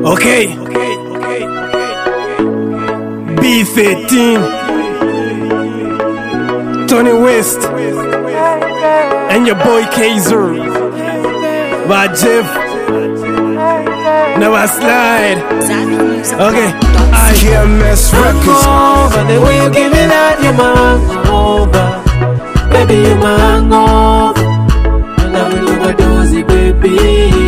Okay. B13, Tony West, and your boy Kaiser. By Jeff. Now I slide. Okay. I hear mess records. Over the way you give me that, you're my hangover. Baby, you're my hangover. And I will overdose it, baby.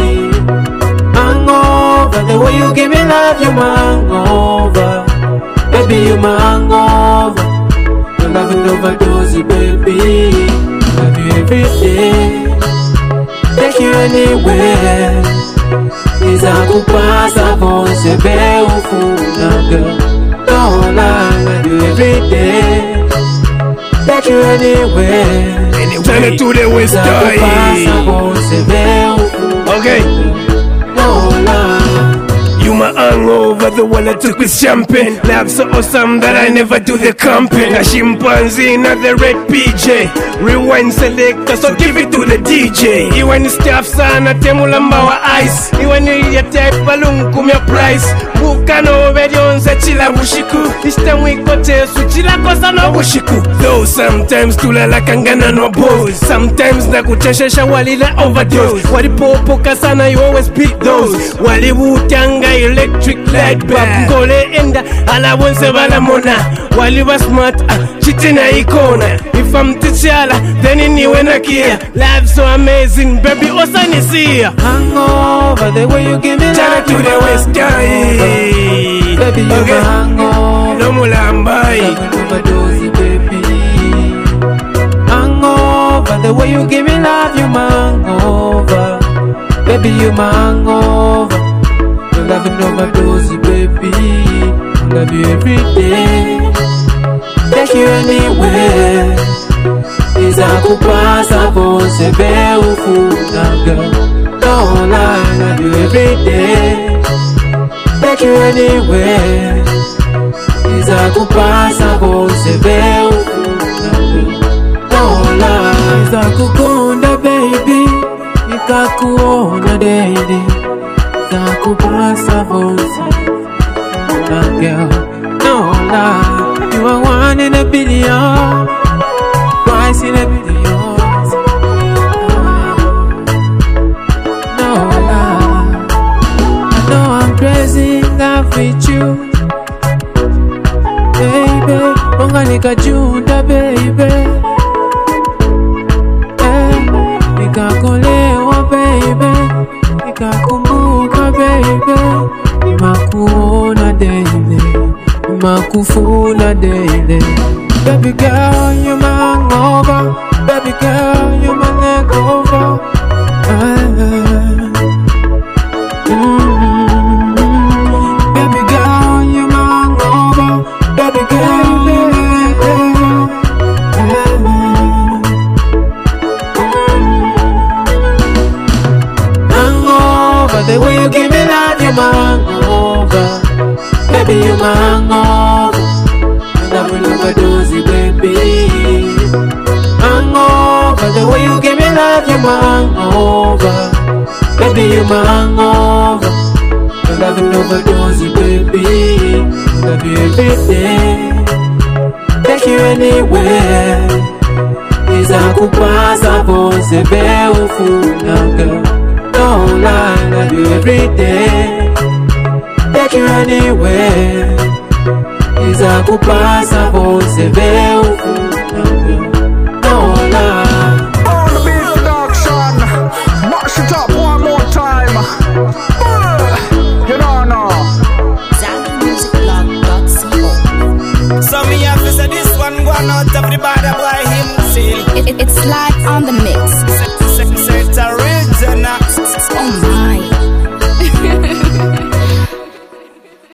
Hangover, the way you give me love, you're my hangover. Baby, you're my hangover. And I will overdose it, baby. Love you every day. Take you anywhere. Nizakupasa vonse be ufuna girl. Don't lie, I do every day. Take you anywhere. Turn it to the west side. Okay. Don't lie. You my hangover, the one that took with champagne. Love so awesome that I never do the camping. A chimpanzee, not the red PJ. Rewind selector, so give it to the DJ. You when the staff sana temulamba wa ice. You when you get type balloon kumya price. Bukano vedionze chila bushiku. This time we go tesu chila kosa no bushiku. Though sometimes tulala kangana no boys. Sometimes nakucheshesha walila overdose. Walipopoka sana you always beat those. Walibutanga electric light bulb. Kole enda ala wonse bala mona. Waliba smart chitina ikona. If I'm T'Challa, then anyway na kia. Life so amazing, baby, osanisia. Hangover, the way you give me love. To the west side. Baby, you okay. Hangover. No mulambai. Overdose it, baby. Hangover, the way you give me love, you my hangover. Baby, you my hangover. You love an overdose it, baby. Love you every day. Take you anywhere. Nizakupasa vonse be ufuna girl. Don't lie, love you every day. Take you anywhere. Nizakupasa vonse be ufuna girl. Don't lie. Nizakukunda baby, nikakuona daily. Nizakupasa vonse ufuna girl. Don't lie. You are one in a billion, twice in a billion. No lie, I know I'm crazy in love with you, baby. Monga nikajunda, baby. Nikakolewa, baby. Nikakumbuka, baby. Nimakuona daily. Makufuna daily. Baby girl, you're my hangover. Baby girl, you're my leg over. Baby girl, you're my hangover. Baby girl, hangover, the way you give me love, you're my hangover. Baby, you're my hangover. And I will overdose it, baby. Hangover, the way you give me love, you're my hangover. Baby, you're my hangover. And I will overdose it, baby. Love you every day. Take you anywhere. Nizakupasa vonse be ufuna girl. Don't lie, love you every day. Take you anywhere. Nizakupasa vonse be ufuna girl. Don't lie. On the beat production, mash it up one more time. You don't know. ZambianMusicBlog.co. So me have to say this one going out of the bad boy himself. It's live on the mix.